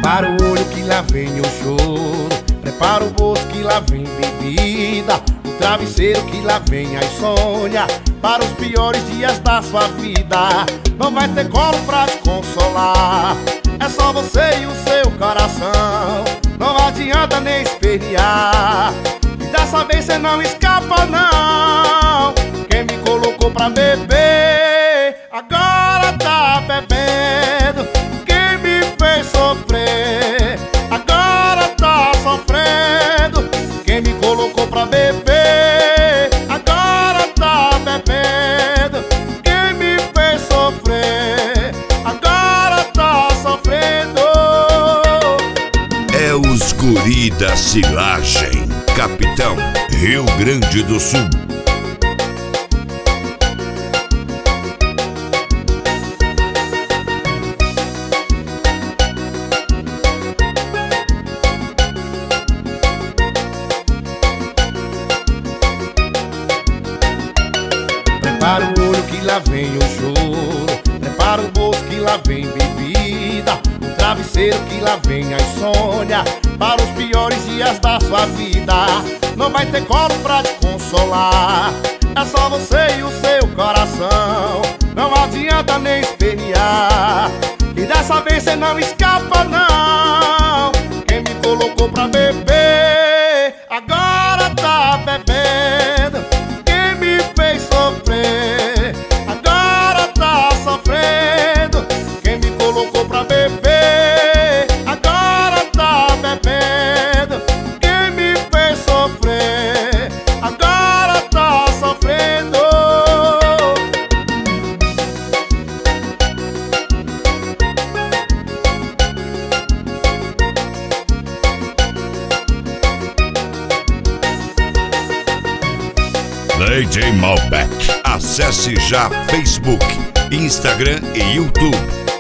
Prepara o olho que lá vem o choro, prepara o bolso que lá vem bebida, o travesseiro que lá vem a insônia, para os piores dias da sua vida. Não vai ter colo pra te consolar, é só você e o seu coração. Não adianta nem espernear, e dessa vez cê não escapa não. Quem me colocou pra beber, agora tá bebendo. Quem me fez sofrer, agora tá sofrendo. Quem me colocou pra beber, agora tá bebendo. Quem me fez sofrer, agora tá sofrendo. É os guri da Silagem, Capitão, Rio Grande do Sul. Prepara o olho que lá vem o choro, prepara o bolso que lá vem bebida, o travesseiro que lá vem a insônia, para os piores dias da sua vida. Não vai ter colo pra te consolar, é só você e o seu coração. Não adianta nem espernear, e dessa vez cê não escapa não. Quem me colocou pra beber, agora tá bebendo. Quem me fez sofrer, agora tá sofrendo. Quem me colocou pra beber, agora tá bebendo. Quem me fez sofrer, agora tá sofrendo. DJ Malbec. Acesse já Facebook, Instagram e YouTube.